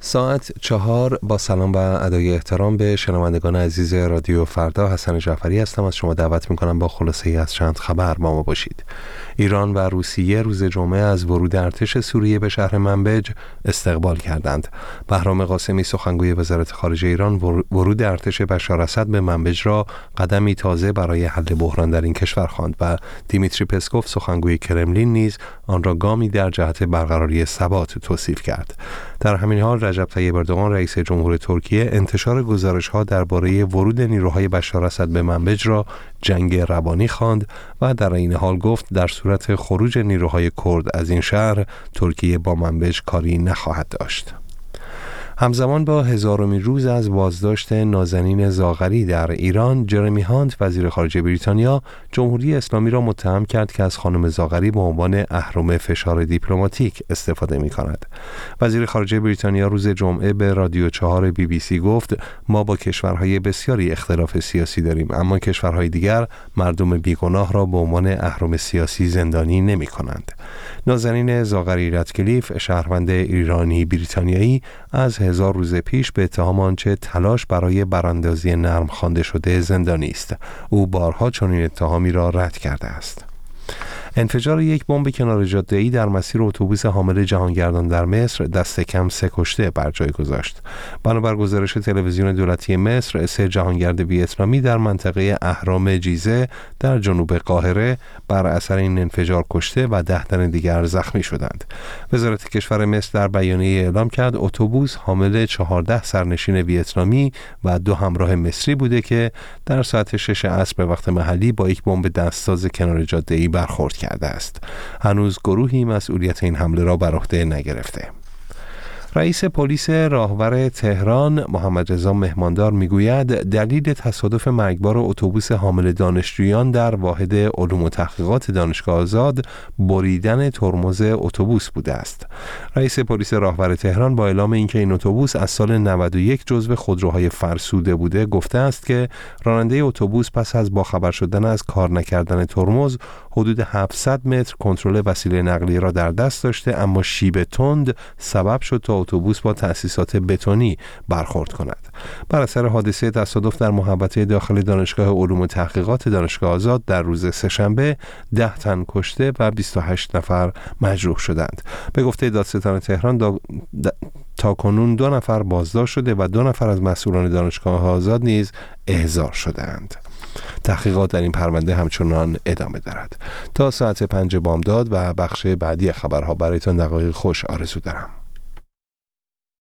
ساعت 4 با سلام و ادای احترام به شنوندگان عزیز رادیو فردا. حسن جعفری هستم. از شما دعوت میکنم با خلاصه‌ای از چند خبر با ما باشید. ایران و روسیه روز جمعه از ورود ارتش سوریه به شهر منبج استقبال کردند. بهرام قاسمی سخنگوی وزارت خارجه ایران ورود ارتش بشار اسد به منبج را قدمی تازه برای حل بحران در این کشور خواند و دیمیتری پسکوف سخنگوی کرملین نیز آن را گامی در جهت برقراری ثبات توصیف کرد. در همین حال رجب طیب اردوغان رئیس جمهور ترکیه انتشار گزارش‌ها درباره ورود نیروهای بشار اسد به منبج را جنگ روانی خواند و در این حال گفت در صورت خروج نیروهای کرد از این شهر ترکیه با منبج کاری نخواهد داشت. همزمان با هزارمین روز از بازداشت نازنین زاغری در ایران، جرمی هانت وزیر خارجه بریتانیا جمهوری اسلامی را متهم کرد که از خانم زاغری به عنوان اهرم فشار دیپلماتیک استفاده می کند. وزیر خارجه بریتانیا روز جمعه به رادیو 4 BBC گفت ما با کشورهای بسیاری اختلاف سیاسی داریم، اما کشورهای دیگر مردم بیگناه را به عنوان اهرم سیاسی زندانی نمی کنند. نازنین زاغری رتکلیف، شهروند ایرانی بریتانیایی، از 1000 روز پیش به اتهام آنچه تلاش برای براندازی نرم خوانده شده زندانی است. او بارها چنین اتهامی را رد کرده است. انفجار یک بمب کنار جاده‌ای در مسیر اتوبوس حامل جهانگردان در مصر دست کم 3 کشته بر جای گذاشت. بنابر گزارش تلویزیون دولتی مصر، 3 جهانگرد ویتنامی در منطقه اهرام جیزه در جنوب قاهره بر اثر این انفجار کشته و 10 تن دیگر زخمی شدند. وزارت کشور مصر در بیانیه اعلام کرد اتوبوس حامل 14 سرنشین ویتنامی و 2 همراه مصری بوده که در ساعت 6 عصر به وقت محلی با یک بمب دستساز کنار جاده‌ای برخورد کرده است. هنوز گروهی مسئولیت این حمله را بر عهده نگرفته. رئیس پلیس راهور تهران محمد رضا مهماندار میگوید دلیل تصادف مرگبار اتوبوس حامل دانشجویان در واحد علوم و تحقیقات دانشگاه آزاد بریدن ترمز اتوبوس بوده است. رئیس پلیس راهور تهران با اعلام اینکه این اتوبوس از سال 91 جزو خودروهای فرسوده بوده گفته است که راننده اتوبوس پس از باخبر شدن از کار نکردن ترمز حدود 700 متر کنترل وسیله نقلیه را در دست داشته، اما شیب تند سبب شد تا اتوبوس با تأسیسات بتونی برخورد کند. بر اثر حادثه تصادف در محوطه داخل دانشگاه علوم و تحقیقات دانشگاه آزاد در روز سه‌شنبه 10 تن کشته و 28 نفر مجروح شدند. به گفته دادستان تهران تا کنون 2 نفر بازداشت شده و 2 نفر از مسئولان دانشگاه آزاد نیز احضار شدند. تحقیقات در این پرونده همچنان ادامه دارد. تا ساعت 5 بامداد و بخش بعدی خبرها برایتان دقایق خوش آرزو دارم.